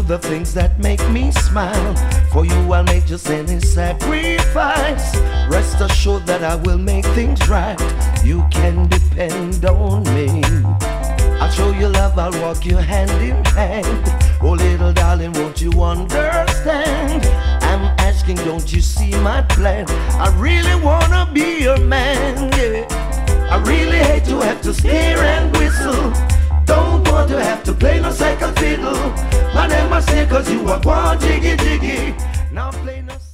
the things that make me smile. For you I'll make just any sacrifice. Rest assured that I will make things right. You can depend on me. I'll show you love, I'll walk you hand in hand. Oh little darling, won't you understand? I'm asking, don't you see my plan? I really wanna be your man, yeah. I really hate to have to stare and whistle. Don't want to have to play no second fiddle. My name I say cause you are one jiggy jiggy. Now play no